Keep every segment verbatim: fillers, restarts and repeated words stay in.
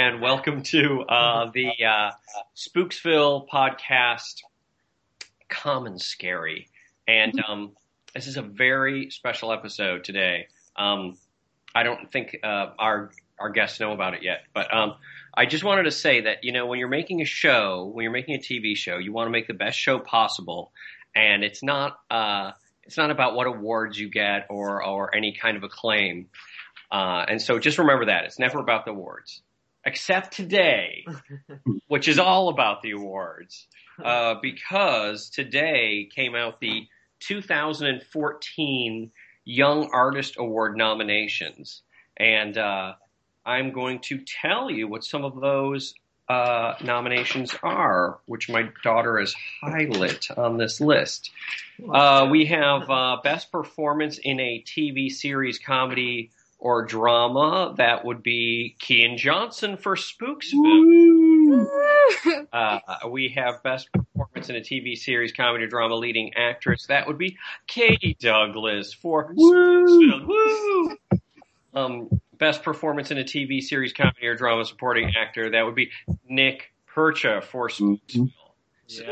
and welcome to uh, the uh, Spooksville podcast, Common Scary. And um, this is a very special episode today. Um, I don't think uh, our our guests know about it yet, but um, I just wanted to say that, you know, when you're making a show, when you're making a T V show, you want to make the best show possible, and it's not uh, it's not about what awards you get or or any kind of acclaim. Uh, and so just remember that. It's never about the awards. Except today, which is all about the awards. Uh, because today came out the two thousand fourteen Young Artist Award nominations. And uh, I'm going to tell you what some of those uh, nominations are, which my daughter has highlighted on this list. Uh, we have uh, Best Performance in a T V Series, Comedy, or Drama. That would be Kian Johnson for Spooksville. uh, we have Best Performance in a T V Series, Comedy, or Drama, Leading Actress. That would be Katie Douglas for Spooksville. Woo! Um, Best Performance in a T V Series, Comedy, or Drama, Supporting Actor. That would be Nick Percha for Spooksville. Yeah.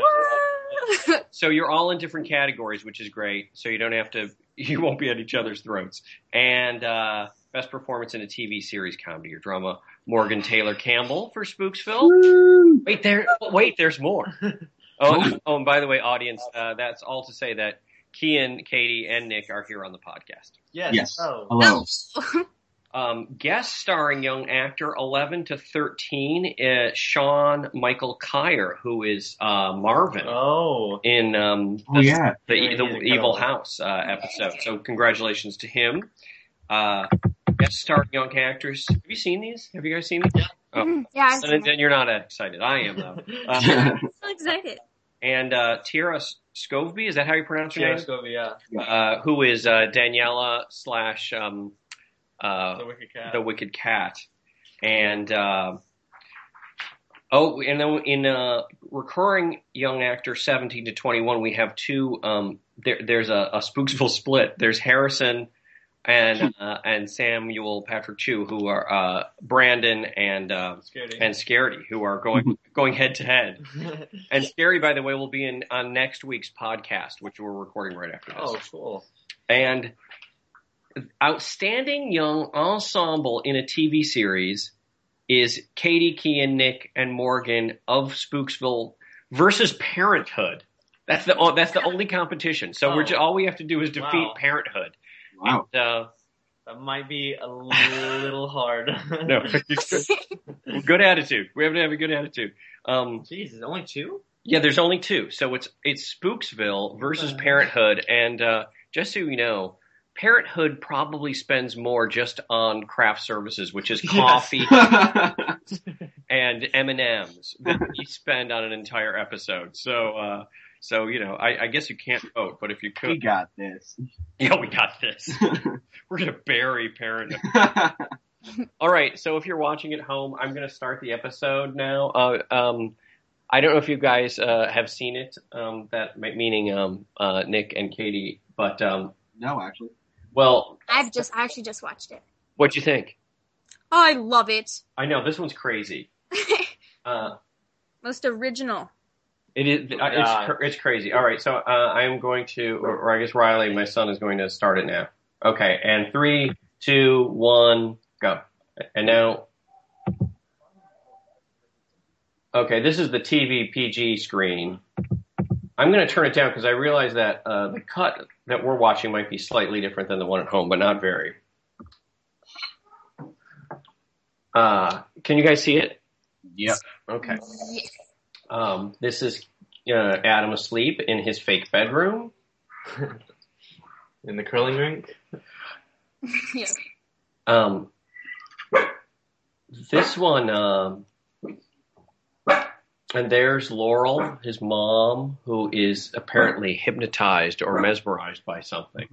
So you're all in different categories, which is great. So you don't have to, you won't be at each other's throats. And uh, Best Performance in a T V Series, Comedy, or Drama, Morgan Taylor Campbell for Spooksville. Woo! Wait, there. Wait, there's more. Oh, oh, and by the way, audience, uh, that's all to say that Kian, Katie, and Nick are here on the podcast. Yes. Yes. Oh. Hello. Um, guest starring young actor eleven to thirteen, uh, Sean Michael Kyer, who is uh, Marvin Oh. in um, Oh, the, yeah. the, Yeah, the he's Evil incredible. House uh, episode. So congratulations to him. Uh, guest starring young actors. Have you seen these? Have you guys seen these? Yeah. Oh. Yeah, I've Then, seen then it. you're not excited. I am, though. Uh, So excited. and uh, Tara Scoveby, is that how you pronounce your Yeah, name? Scovey, yeah. Uh, who is uh, Daniela slash um, uh, The Wicked Cat. the Wicked Cat. And, uh, oh, and then in uh, recurring young actor seventeen to twenty-one, we have two, um, there, there's a, a Spooksville split. There's Harrison and uh, and Samuel Patrick Chu, who are uh, Brandon and uh, Scaredy. and Scaredy, who are going going head to head. And Scaredy, by the way, will be in on next week's podcast, which we're recording right after this. Oh, cool. And outstanding young ensemble in a T V series is Katie, Kian, Nick, and Morgan of Spooksville versus Parenthood. That's the oh, that's the only competition. So Oh. we're just, all we have to do is defeat Wow. Parenthood. Wow. And, uh, That might be a little hard. no, good attitude. We have to have a good attitude. Um, Jeez, is it only two? yeah, there's only two. So it's it's Spooksville versus Okay. Parenthood, and uh, just so you know, Parenthood probably spends more just on craft services, which is coffee and M and M's, than we spend on an entire episode. So, uh, so you know, I, I guess you can't vote, but if you We could, got this. yeah, we got this. We're gonna bury Parenthood. All right, so if you're watching at home, I'm gonna start the episode now. Uh, um, I don't know if you guys uh, have seen it. Um, that meaning um, uh, Nick and Katie, but um, No, actually. well, I've just, I actually just watched it. what'd you think? Oh, I love it. I know this one's crazy. Uh, Most original. it is. Uh, God. it's cr- it's crazy. All right, so uh, I am going to, or, or I guess Riley, my son, is going to start it now. Okay, and three, two, one, go. And now, okay, this is the T V P G screen. I'm going to turn it down because I realize that uh, the cut that we're watching might be slightly different than the one at home, but not very. Uh, can you guys see it? Yep. Okay. Yes. Um, this is uh, Adam asleep in his fake bedroom. In the curling rink? Yes. Um, this one, um, and there's Laurel, his mom, who is apparently hypnotized or mesmerized by something.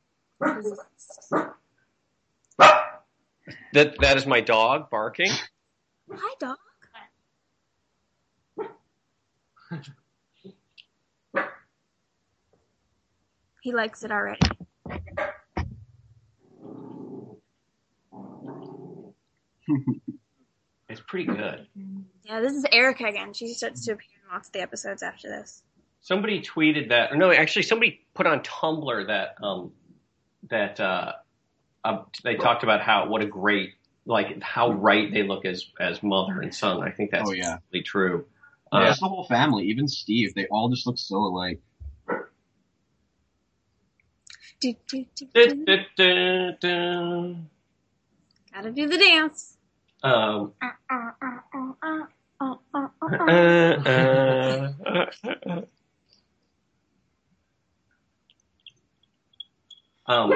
That that is my dog barking. Hi, dog. He likes it already. It's pretty good. Yeah, this is Erica again. She starts to appear in lots of the episodes after this. Somebody tweeted that, or no, actually, somebody put on Tumblr that um, that uh, uh, they talked about how what a great, like how right they look as as mother and son. I think that's Oh, yeah. absolutely true. Yeah, Uh, it's the whole family, even Steve. They all just look so alike. Do, do, do, du- do. du- du- du. Gotta do the dance. Um, Uh, uh, uh, uh, uh, uh, uh, uh, uh. uh, um,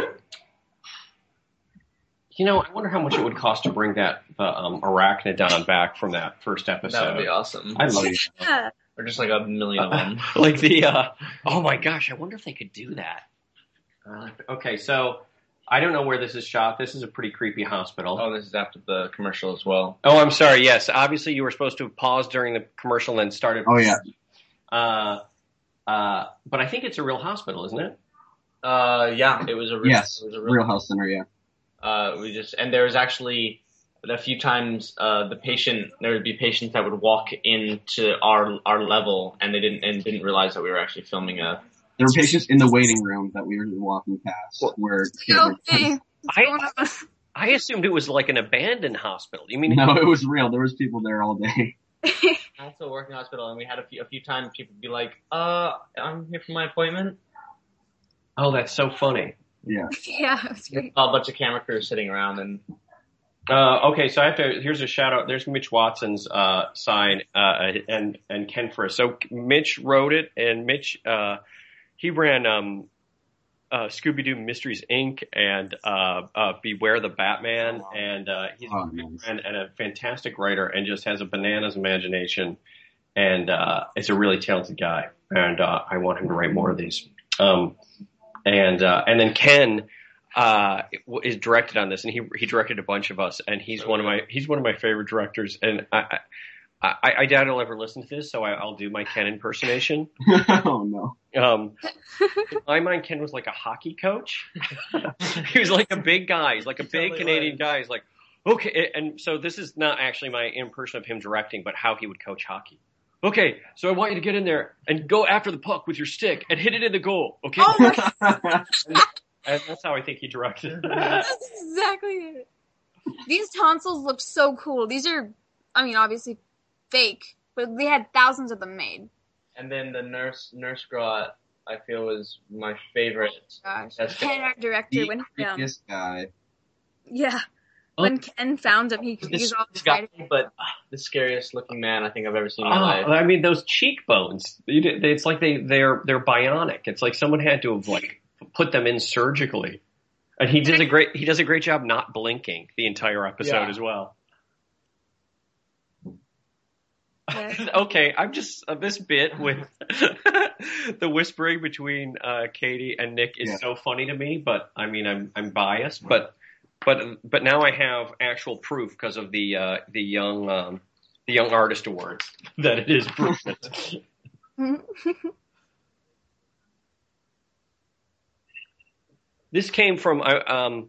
you know, I wonder how much it would cost to bring that the um, arachnodon back from that first episode. That would be awesome. I love it. Yeah. Or just like a million of them. Like the, uh, oh my gosh, I wonder if they could do that. Uh, okay, so I don't know where this is shot. This is a pretty creepy hospital. Oh, this is after the commercial as well. Oh, I'm sorry. Yes, obviously you were supposed to have paused during the commercial and then started. Oh, yeah. Uh, uh, but I think it's a real hospital, isn't it? Uh, yeah, it was a real, Yes, it was a Real Health Center, yeah. Uh, we just and there was actually a few times uh, the patient there would be patients that would walk into our our level and they didn't and didn't realize that we were actually filming a. There were patients in the waiting room that we were walking past Well, where kids were- Okay. I I assumed it was like an abandoned hospital. You mean? No, it was real. There was people there all day. Also working hospital, and we had a few a few times people would be like, "Uh, I'm here for my appointment." Oh, that's so funny. Yeah. Yeah, it was great. A bunch of camera crews sitting around, and Uh, okay, so I have to. Here's a shout out. There's Mitch Watson's uh, sign uh, and and Ken Friss. So Mitch wrote it, and Mitch uh, he ran um, uh, Scooby Doo Mysteries Incorporated and uh, uh, Beware the Batman, and uh, he's Oh, nice. and, and a fantastic writer, and just has a bananas imagination, and uh, is a really talented guy, and uh, I want him to write more of these. Um, and uh, and then Ken. Uh, is directed on this, and he he directed a bunch of us, and he's one of my he's one of my favorite directors, and I I, I, I doubt he'll ever listen to this, so I, I'll do my Ken impersonation. Oh, no. Um, in my mind, Ken was like a hockey coach. He was like a big guy, he's like a big Totally Canadian was. guy. He's like, okay, and so this is not actually my impression of him directing, but how he would coach hockey. Okay, so I want you to get in there and go after the puck with your stick and hit it in the goal. Okay, Oh my and that's how I think he directed. That's exactly it. These tonsils look so cool. These are, I mean, obviously fake, but they had thousands of them made. and then the nurse nurse girl I feel was my favorite. Gosh. That's Ken, our director, The when um, creepiest guy. yeah, Oh. when Ken found him, he, he This, was all this guy, excited. but ah, the scariest looking man I think I've ever seen in my Oh, life. I mean, those cheekbones. You did- It's like they they're they're bionic. It's like someone had to have like put them in surgically. And he does a great he does a great job not blinking the entire episode Yeah. as well. Yeah. Okay, I'm just uh, this bit with the whispering between uh, Katie and Nick is Yeah. so funny to me. But I mean, I'm I'm biased, but but but now I have actual proof because of the uh, the young um, the young artist awards that it is proven. This came from uh, um,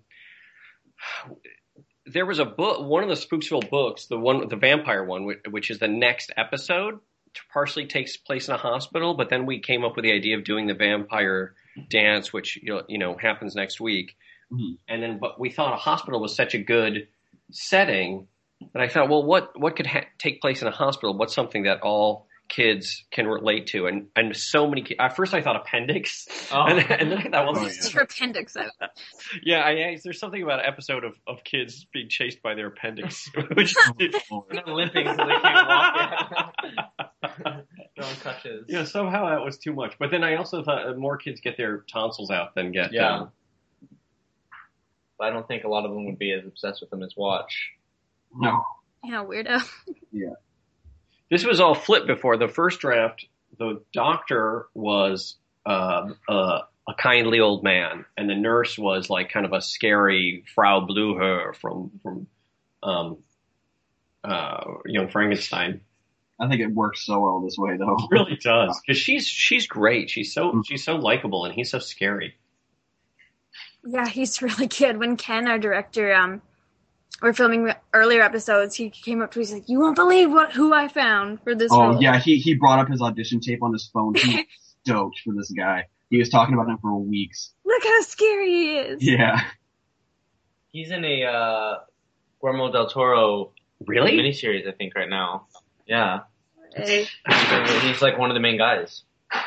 there was a book, one of the Spooksville books, the one, the vampire one, which, which is the next episode, partially takes place in a hospital. But then we came up with the idea of doing the vampire dance, which you know, you know happens next week. Mhm. And then, but we thought a hospital was such a good setting that I thought, well, what what could ha- take place in a hospital? What's something that all kids can relate to? And and so many kids. At first, I thought appendix, Oh. and, and then I thought, well, Oh, this yeah. is Your appendix out. yeah, I, I, there's something about an episode of, of kids being chased by their appendix, which And then limping so they can't walk. Throwing touches. yeah, somehow that was too much. But then I also thought uh, more kids get their tonsils out than get Yeah. um, But I don't think a lot of them would be as obsessed with them as Watch. No. Yeah, weirdo. This was all flipped before the first draft. The doctor was uh, uh, a kindly old man, and the nurse was like kind of a scary Frau Blucher from from um, uh, Young Frankenstein. I think it works so well this way, though. It really does, because she's she's great. She's so she's so likable, and he's so scary. Yeah, he's really good. When Ken, our director, um, were filming earlier episodes, he came up to me, he's like, "You won't believe what who I found for this Oh role." yeah, he he brought up his audition tape on his phone. He was stoked for this guy. He was talking about him for weeks. Look how scary he is. Yeah. He's in a uh, Guillermo del Toro Really? miniseries, I think, right now. Yeah. Hey. He's like one of the main guys.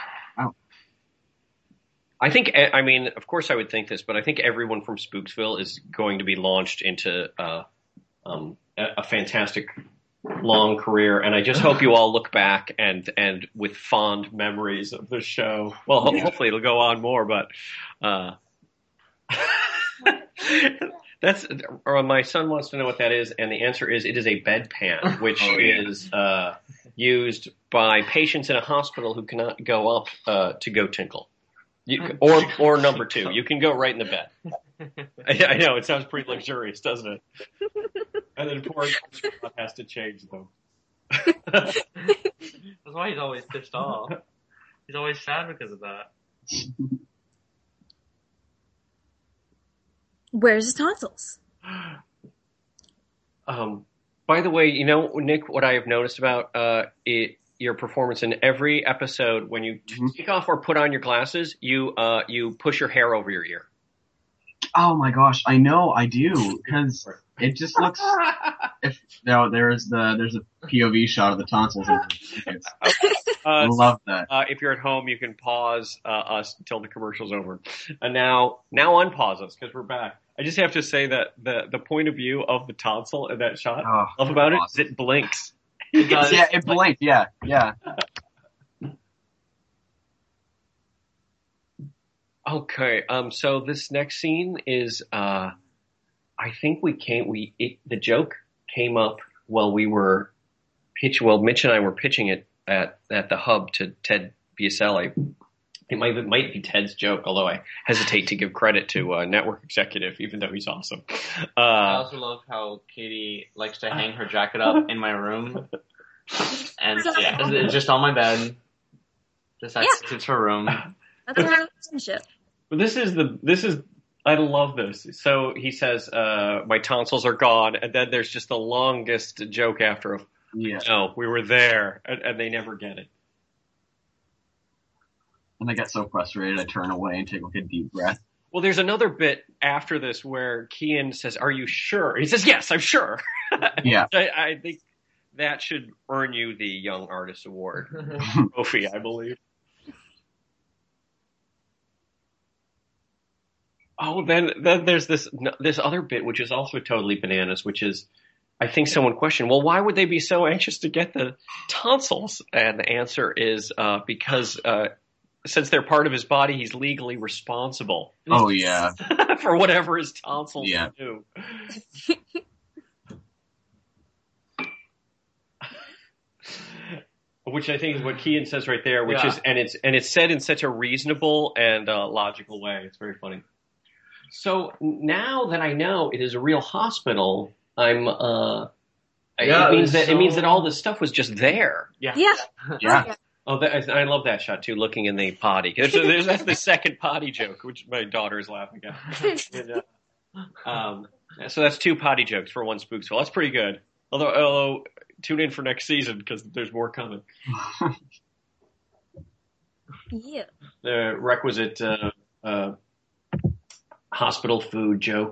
I think, I mean, of course I would think this, but I think everyone from Spooksville is going to be launched into uh, um, a, a fantastic long career, and I just hope you all look back and and with fond memories of the show. Well, ho- Yeah. hopefully it'll go on more, but uh, that's. Or my son wants to know what that is, and the answer is it is a bedpan, which Oh, yeah. is uh, used by patients in a hospital who cannot go up uh, to go tinkle. You, can- or or number two, you can go right in the bed. I, I know it sounds pretty luxurious, doesn't it? And then poor Scott has to change them. That's why he's always pissed off. He's always sad because of that. Where's his tonsils? Um, by the way, you know, Nick, what I have noticed about uh, it, your performance in every episode, when you Mhm. take off or put on your glasses, you uh, you push your hair over your ear. Oh my gosh, I know, I do, because it just looks. If no, there's the there's a P O V shot of the tonsils. It's, I Uh, love that. uh, if you're at home, you can pause uh, us until the commercial's over. And now, now unpause us because we're back. I just have to say that the the point of view of the tonsil in that shot, Oh, love about it, awesome. is it blinks. It does. Yeah, it blinked. Yeah, yeah. Okay, um, so this next scene is, uh, I think we came, we, it, the joke came up while we were pitch, well, Mitch and I were pitching it at, at the hub to Ted Biaselli. It might, it might be Ted's joke, although I hesitate to give credit to a network executive, even though he's awesome. I Uh, also love how Katie likes to hang her jacket up in my room. And yeah, it's just on my bed. Just Yeah. it's her room. That's our relationship. but this is the, this is, I love this. So he says, uh, my tonsils are gone, and then there's just the longest joke after of, Yeah. no, we were there, and, and they never get it. And I get so frustrated, I turn away and take like a deep breath. Well, there's another bit after this where Kian says, are you sure? He says, yes, I'm sure. Yeah. I, I think that should earn you the Young Artist Award trophy, I believe. Oh, then then there's this this other bit which is also totally bananas, which is I think someone questioned, well, why would they be so anxious to get the tonsils? And the answer is uh, because uh, since they're part of his body, he's legally responsible Oh yeah. for whatever his tonsils Yeah. do. Which I think is what Kian says right there, which Yeah. is, and it's and it's said in such a reasonable and uh, logical way. It's very funny. So now that I know it is a real hospital, I'm. Uh, Yeah, it means that so- it means that all this stuff was just there. Yeah. Yeah. Yeah. Oh, that, I love that shot too. Looking in the potty. There's, there's that's the second potty joke, which my daughter is laughing at. And, uh, um, so that's two potty jokes for one Spooksville. That's pretty good. Although, although tune in for next season because there's more coming. Yeah. The requisite uh, uh, hospital food joke.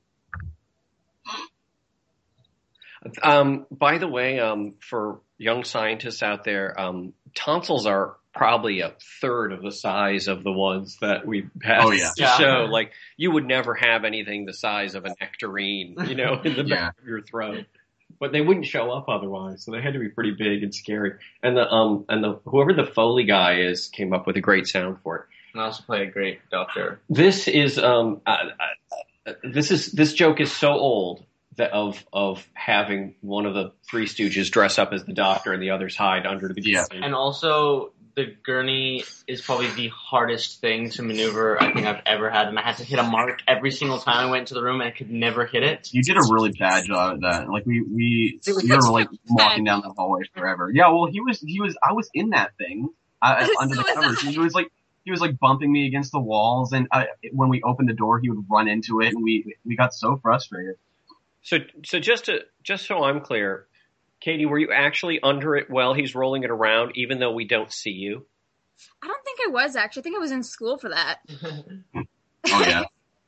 Um, by the way, um, for young scientists out there, um, tonsils are probably a third of the size of the ones that we have Oh, yeah. to Yeah. show. Like, you would never have anything the size of a nectarine, you know, in the back Yeah. of your throat. But they wouldn't show up otherwise, so they had to be pretty big and scary. And the um and the whoever the Foley guy is came up with a great sound for it. And I also play a great doctor. This is um uh, uh, this is this joke is so old that of of having one of the Three Stooges dress up as the doctor and the others hide under the Yeah. gurney. And also, the gurney is probably the hardest thing to maneuver I think I've ever had. And I had to hit a mark every single time I went into the room and I could never hit it. You did a really bad job at that. Like we we It was we were such like a walking bad down the hallway forever. Yeah, well he was he was I was in that thing uh, under the So was covers. I. He was like he was like bumping me against the walls, and I, when we opened the door, he would run into it, and we we got so frustrated. So, so just to just so I'm clear, Katie, were you actually under it while he's rolling it around, even though we don't see you? I don't think I was actually. I think I was in school for that. Oh yeah.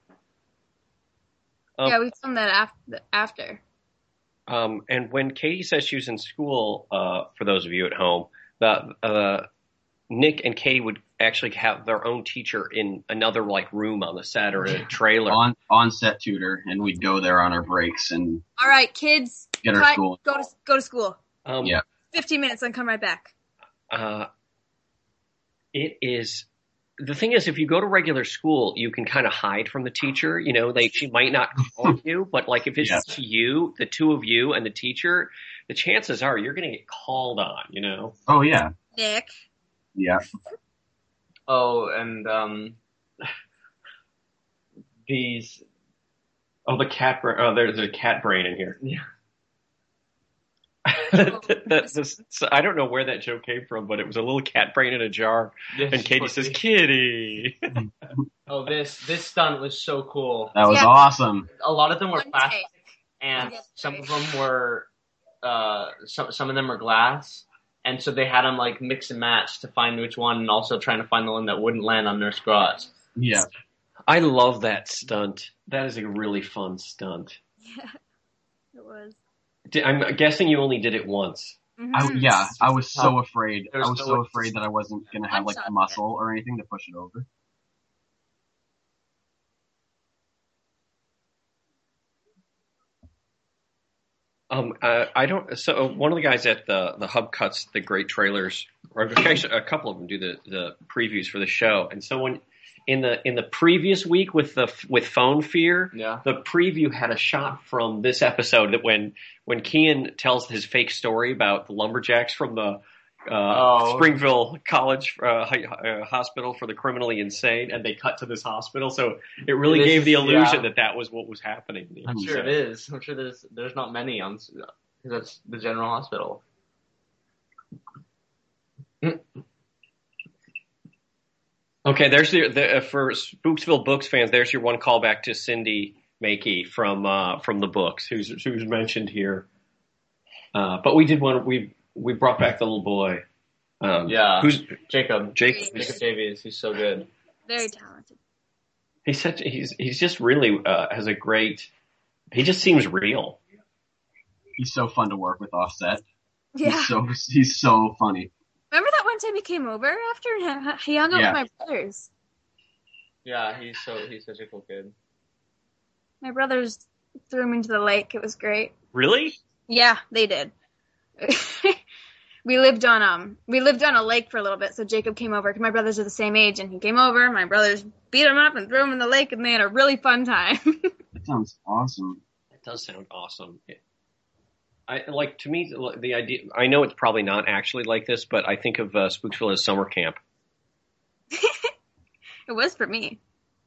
Um, Yeah, we filmed that after. after. Um, and when Katie says she was in school, uh, for those of you at home, the, uh, Nick and Katie would actually have their own teacher in another like room on the set or a trailer. On on set tutor, and we'd go there on our breaks and All right, kids, get our cut, school. go to go to school. Um, Yeah. Fifteen minutes, then come right back. Uh, it is. The thing is, if you go to regular school, you can kind of hide from the teacher. You know, they she might not call you, but like if it's Yeah. just you, the two of you, and the teacher, the chances are you're going to get called on. You know. Oh yeah. Nick. Yeah. Oh, and um, these. Oh, the cat brain. Oh, there's a cat brain in here. Yeah. that, that, this, so I don't know where that joke came from, but it was a little cat brain in a jar. This And Katie was says, the- "Kitty." "Oh, this this stunt was so cool. That was Yeah. awesome. A lot of them were One plastic, take. and Yes, some right. of them were uh, some some of them were glass." And so they had them like mix and match to find which one, and also trying to find the one that wouldn't land on Nurse Grotz. Yeah. I love that stunt. That is a really fun stunt. Yeah, it was. Di- I'm guessing you only did it once. Mhm. I, yeah, I was so afraid. I There's was no so way- afraid that I wasn't gonna have like One shot. muscle or anything to push it over. Um, uh, I don't. So one of the guys at the the Hub cuts the great trailers, or actually a couple of them do the the previews for the show. And so when in the in the previous week with the with Phone Fear, Yeah. the preview had a shot from this episode that when when Kian tells his fake story about the lumberjacks from the uh, Oh. Springville College uh, hi- uh, Hospital for the Criminally Insane, and they cut to this hospital, so it really This gave the is- illusion yeah. that that was what was happening. I'm I'm sure it is. I'm sure there's there's not many on because that's the General Hospital. Okay, there's the, the uh, for Spooksville Books fans. There's your one callback to Cindy Makey from uh, from the books, who's who's mentioned here. Uh, but we did one. We we brought back the little boy. Um, Yeah. who's Jacob. Jake? Jacob Davies. He's so good. Very talented. He's such. He's he's just really uh, has a great. He just seems real. He's so fun to work with offset. Yeah. He's so he's so funny. Remember that one time he came over after he hung out Yeah. with my brothers? Yeah, he's so he's such a cool kid. My brothers threw him into the lake. It was great. Really? Yeah, they did. we lived on um we lived on a lake for a little bit, so Jacob came over because my brothers are the same age, and he came over. My brothers beat him up and threw him in the lake, and they had a really fun time. That sounds awesome. That does sound awesome. It, I like to me the, the idea. I know it's probably not actually like this, but I think of uh, Spooksville as summer camp. It was for me.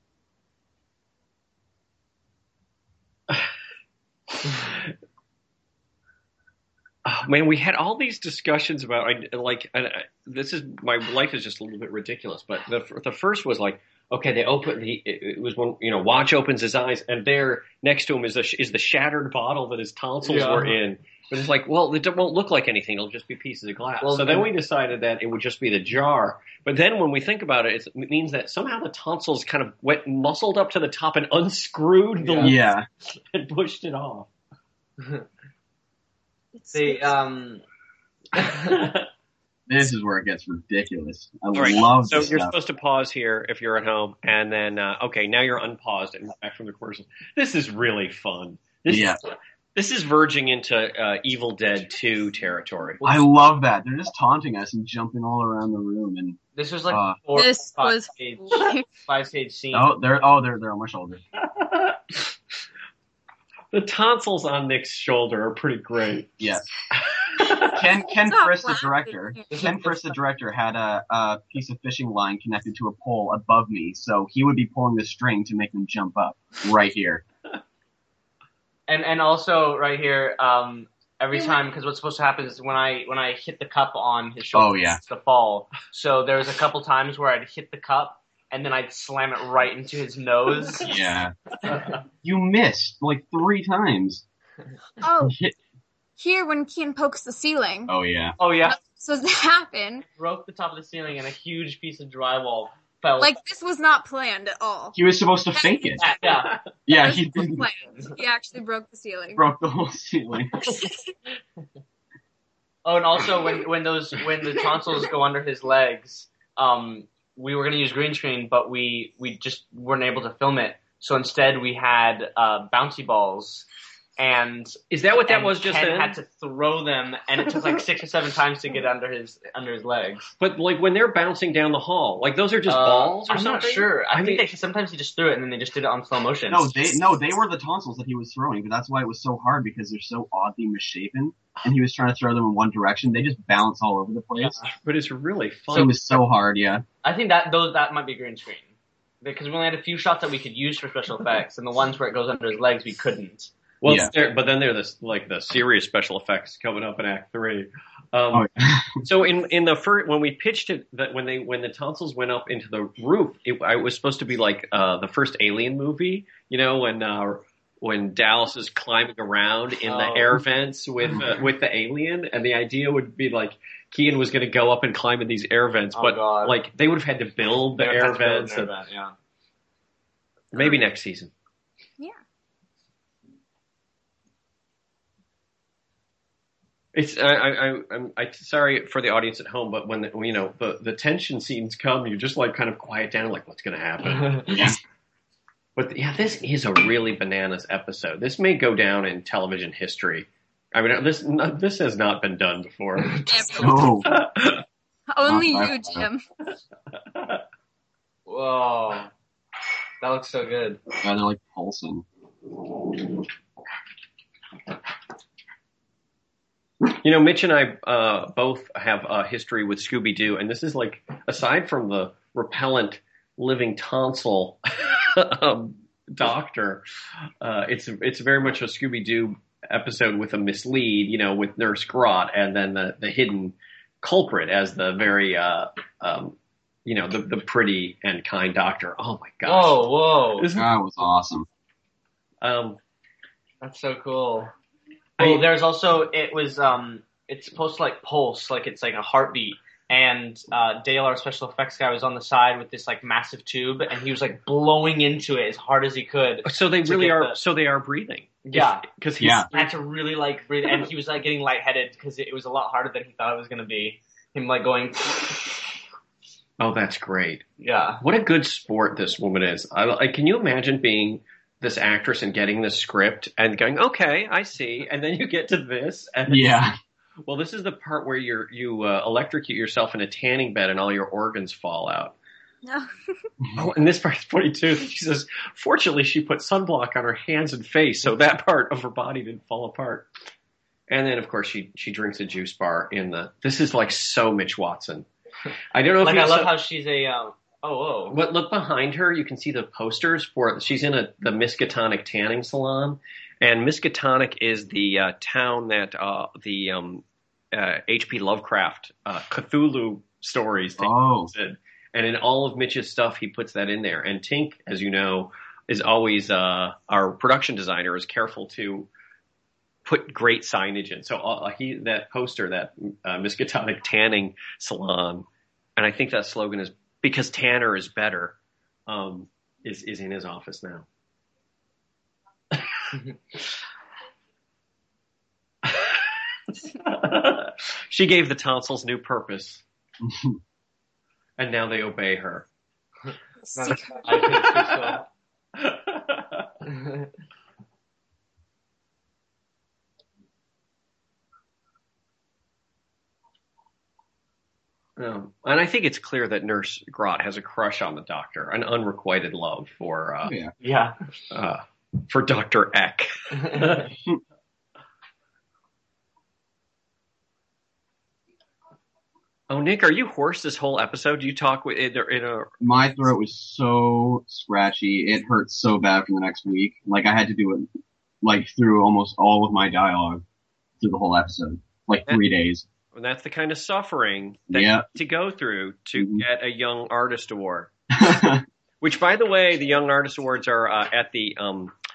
Oh, man, we had all these discussions about I, like I, I, this is my life is just a little bit ridiculous. But the the first was like, okay, they open he it, it was when you know Watch opens his eyes and there next to him is the is the shattered bottle that his tonsils Yeah. were in. But it's like, well, it won't look like anything. It'll just be pieces of glass. Well, so then then- we decided that it would just be the jar. But then when we think about it, it's, it means that somehow the tonsils kind of went muscled up to the top and unscrewed the Yeah. lid Yeah. and pushed it off. It's, They it's- um. This is where it gets ridiculous. I All right. love So this you're stuff. supposed to pause here if you're at home, and then uh, okay, now you're unpaused and back from the commercials. This is really fun. This Yeah. is, this is verging into uh, Evil Dead two territory. I love that. They're just taunting us and jumping all around the room and This was like Uh, four, this five was stage, fun. five stage scene. oh they're oh they're they're on my shoulder. The tonsils on Nick's shoulder are pretty great. Yes. Ken Ken Stop Friss, the laughing. director, Ken Friss, the director, had a, a piece of fishing line connected to a pole above me, so he would be pulling the string to make them jump up right here. And and also right here, um, every Yeah. time because what's supposed to happen is when I when I hit the cup on his shoulder, Oh, yeah. it's the fall. So there was a couple times where I'd hit the cup and then I'd slam it right into his nose. Yeah. You missed like three times. Oh, here when Kian pokes the ceiling. Oh yeah. Oh yeah, So this happened. broke the top of the ceiling and a huge piece of drywall fell. Like, this was not planned at all. He was supposed to fake it. yeah. Yeah, This he was didn't. planned. He actually broke the ceiling. Broke the whole ceiling. Oh, and also when when those when the tonsils go under his legs, um, we were gonna use green screen, but we we just weren't able to film it. So instead, we had uh, bouncy balls. And Is that what that and was just Ken then? had to throw them, and it took like six or seven times to get under his under his legs. But like when they're bouncing down the hall, like those are just Uh, balls or I'm something? not sure. I, I think mean- they, sometimes he just threw it, and then they just did it on slow motion. No, they no, they were the tonsils that he was throwing, but that's why it was so hard because they're so oddly misshapen, and he was trying to throw them in one direction. They just bounce all over the place. But it's really fun. So it was so hard, yeah. I think that those that might be green screen because we only had a few shots that we could use for special effects, and the ones where it goes under his legs we couldn't. Well, Yeah. there- but then there are the like the serious special effects coming up in Act Three. Um, Oh, yeah. So in in the first when we pitched it that when they when the tonsils went up into the roof, it, it was supposed to be like uh, the first Alien movie. You know when uh, when Dallas is climbing around in the Oh. air vents with uh, with the alien, and the idea would be like Kian was going to go up and climb in these air vents, Oh, but God. like they would have had to build the They air have to build vents. an air and- vent, yeah. Maybe next season. Yeah. It's I I I- I'm I, sorry for the audience at home, but when the, you know the the tension scenes come, you just like kind of quiet down, like what's going to happen. Yeah. But yeah, this is a really bananas episode. This may go down in television history. I mean, this this has not been done before. No. Only Not you, by far. Jim. Whoa, that looks so good. Yeah, they're like pulsing. You know, Mitch and I uh, both have a history with Scooby Doo, and this is like aside from the repellent living tonsil um, doctor, uh, it's it's very much a Scooby Doo episode with a mislead, you know, with Nurse Grot, and then the the hidden culprit as the very, uh, um, you know, the the pretty and kind doctor. Oh my gosh! Whoa, whoa, Isn't- That was awesome. um, that's so cool. I- Oh, there's also it was um, it's supposed to like pulse, like it's like a heartbeat. And uh, Dale, our special effects guy, was on the side with this like massive tube, and he was like blowing into it as hard as he could. so they To really get are. the- So they are breathing. Yeah. because he's Yeah. He had to really like breathe, and he was like getting lightheaded because it was a lot harder than he thought it was gonna be. Him like going, Oh, that's great. yeah. What a good sport this woman is. I, like, can you imagine being this actress and getting this script and going, okay, I see. And then you get to this. And Yeah. well, this is the part where you're, you uh, electrocute yourself in a tanning bed and all your organs fall out. No. Oh, and this part's funny too. She says, fortunately, she put sunblock on her hands and face, so that part of her body didn't fall apart. And then, of course, she, she drinks a juice bar in the, this is like so Mitch Watson. I don't know if Like you I love saw- how she's a um, oh whoa. But look behind her. You can see the posters for. She's in a the Miskatonic tanning salon, and Miskatonic is the uh, town that uh, the um, uh, H P Lovecraft uh, Cthulhu stories take Oh. place in. And in all of Mitch's stuff, he puts that in there. And Tink, as you know, is always uh, our production designer is careful to put great signage in. So uh, he that poster, that uh, Miskatonic tanning salon, and I think that slogan is because Tanner is better, um, is is in his office now. She gave the tonsils new purpose, and now they obey her. Secret. I think so. Um, and I think it's clear that Nurse Grot has a crush on the doctor, an unrequited love for uh, Oh, yeah. Yeah. uh, for Doctor Eck. Oh, Nick, are you hoarse this whole episode? Do you talk with in a, in a My throat was so scratchy. It hurt so bad for the next week. Like I had to do it like through almost all of my dialogue through the whole episode. Like three days. and that's the kind of suffering that Yeah. you have to go through to Mhm. get a Young Artist Award. Which, by the way, the Young Artist Awards are uh, at the um,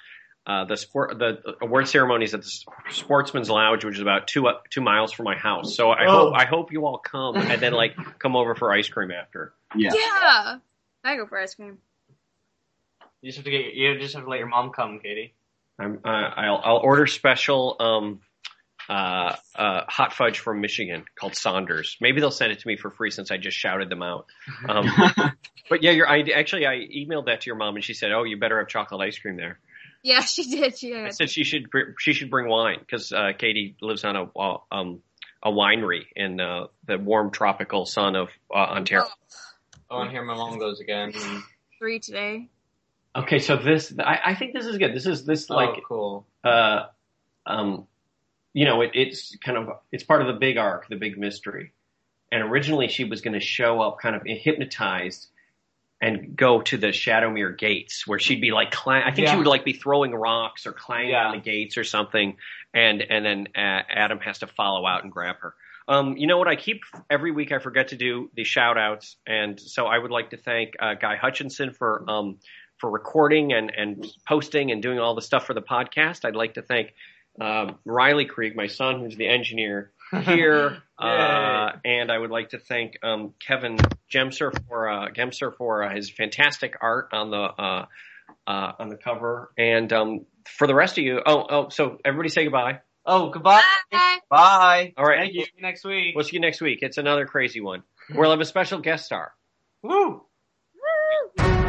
uh, the sport the award ceremony is at the Sportsman's Lounge, which is about two uh, two miles from my house. So I Oh. hope I hope you all come and then like come over for ice cream after. Yeah. Yeah. I go for ice cream. You just have to get. You just have to let your mom come, Katie. I'm, uh, I'll, I'll order special um, uh, uh, hot fudge from Michigan called Saunders. Maybe they'll send it to me for free since I just shouted them out. Um, but yeah, you're, I, actually, I emailed that to your mom and she said, "Oh, you better have chocolate ice cream there." Yeah, she did. She I did. said she should br- she should bring wine because uh, Katie lives on a uh, um, a winery in uh, the warm tropical sun of uh, Ontario. Oh, and here my mom goes again. Three today. Okay, so this I, I think this is good. This is this like. oh, cool. uh, um, you know, it, it's kind of, it's part of the big arc, the big mystery. And originally she was going to show up kind of hypnotized and go to the Shadowmere gates where she'd be like, clang- I think Yeah. she would like be throwing rocks or clanging Yeah. on the gates or something. And, and then uh, Adam has to follow out and grab her. Um, you know what? I keep every week I forget to do the shout outs. And so I would like to thank uh, Guy Hutchinson for, um, for recording and, and posting and doing all the stuff for the podcast. I'd like to thank um, Riley Krieg, my son, who's the engineer here. uh, and I would like to thank um, Kevin Gemser for uh, Gemser for uh, his fantastic art on the uh, uh, on the cover. And um, for the rest of you, oh, oh, so everybody say goodbye. Oh, goodbye. Bye. Bye. All right, Thank you. See you next week. we'll see you next week. It's another crazy one. We'll have a special guest star. Woo. Woo!